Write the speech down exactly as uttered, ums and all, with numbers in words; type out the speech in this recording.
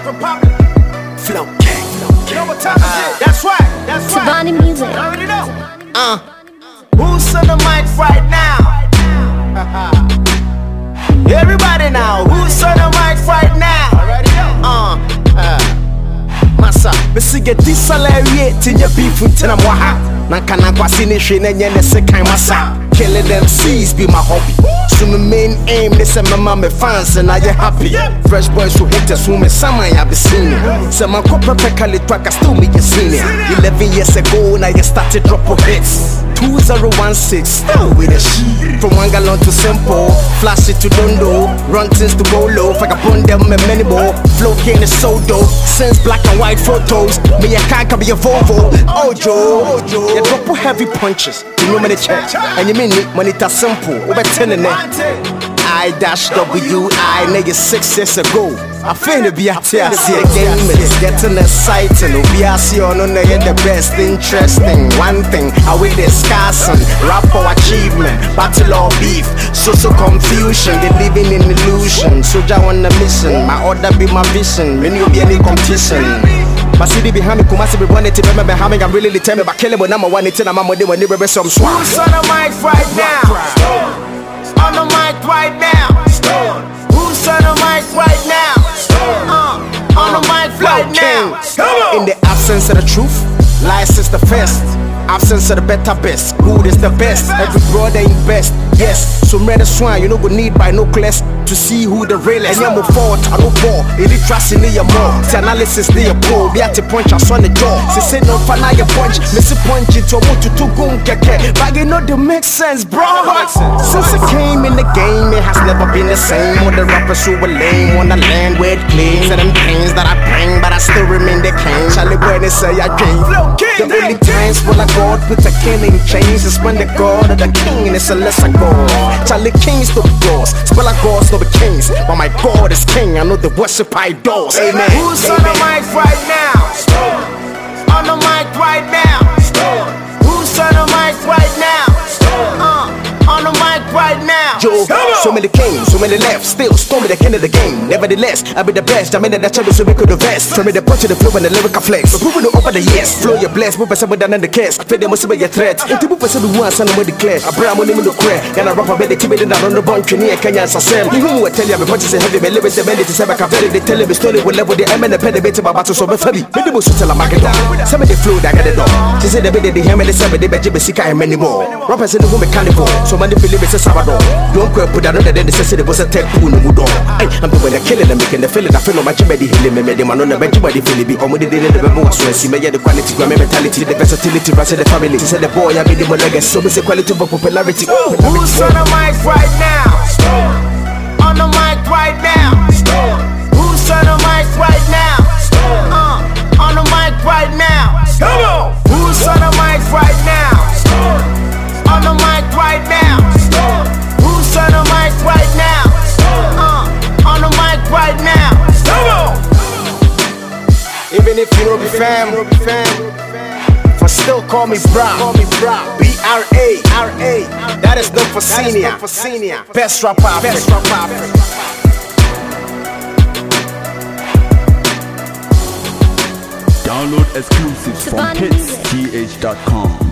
Republic. Flow King. You know what time uh, it is? That's right. That's right. Tabani music. I already know. Uh, who's on the mic right now? Everybody now. Who's on the mic right now? Already know. Uh, uh. Massa, Missy get this salary in your beef with Tenamaha. Nankana Quasinish and Yen Sekai Massa. Killing them seas be my hobby. So my main aim, they say my mama fans and I happy. Fresh boys who hate us, who me some I have seen. Some my copper pekali track, I still make a senior. Eleven years ago, now you started drop of hits. Two zero one six, still with a sheet. From one gallon to simple, flash it to Dondo, run things to go low. Fuck upon them and many more. Flow King is so dope. Since black and white photos, me a car can be a Volvo. Ojo, you drop heavy punches. You know me the church, and you mean it when it's simple. Over ten in it. I dash W I nigga six years ago. I finna be out here. See a game, it's getting exciting. We are see on the best, interesting. One thing I will discuss on rap for achievement, battle or beef, social confusion. They living in illusion. Soldier on the mission, my order be my vision. When you be any competition. My city behind me, Kumasi be running to remember how I'm really determined. But killing when I'm a one, it's in a mama when they were some swag. Who's on the mic right now? On the mic right now. Who's on the mic right now? Uh, on the mic right now. In the absence of the truth, lies is the first. Absence of the better best, good is the best. Every brother in best, yes. So many swine, you know go need by no class to see who the real is. And you're fault, I don't fall. It is trust in your more. The analysis they are poor. Be at the punch, I saw the jaw. Say say no fun, I punch. Miss a punch into a to two gun keke. But you know they make sense, bro. Since I came in the game, it has never been the same. All the rappers who were lame on the land with claims and them pains that I bring, but I still remain the king. Charlie when they say I came. The only times when I God with a killing chains is when the God of the king and it's a lesser God. Charlie Kings to be gods, spell like gods to be kings. But my God is king, I know the worship idols. Amen. Who's Amen. On the mic right now? On the mic right now. Who's on the mic right now? Uh, on the mic right now. Joe, so many came, so many left, still stormy the king of the game. Nevertheless, I be the best. I mean that champion so we could invest. From me the punch to the flow and the lyrical flex. But proving over the years, flow your bless, move someone down in the case. Fed them must be your threat. If you move for seven once and I'm with the clear, I bring money in the crack. And I rap about the timid and I run the bunch in here, Kenya and Sassam. You will tell you I'm punches and heavy, my lyrics and medicine. Say back a very, they tell me story will level the M and the pen debate about battle so funny. Maybe most tell a market dog. Some of the flow that got the dog. She said the bed they hear me the seven, they bet you be sick and many more. Rappers in the home mechanical, so many believe it's a Sabado. Don't quit put another than the necessity was a tech pool no mudo. I'm the one that killing them, making the feeling I feel on my jibby healing me, made them on the bench by the Philly. Or we did the more stress, you may get the quality, my mentality, the versatility, rest of the family. She said the boy, I made him a legacy, so it's a quality of popularity. Who's on the mic right now? On the mic right now. Who's on the mic right now? Uh, on the mic right now. Come on. Who's on the mic right now? On the mic right now. Who's on the mic right now? Uh, on the mic right now. Come on. Even if you don't be fam, for still call me Bra, B R A, R A. That is no for senior, best rapper, best rapper. Download exclusives from kids t h dot com.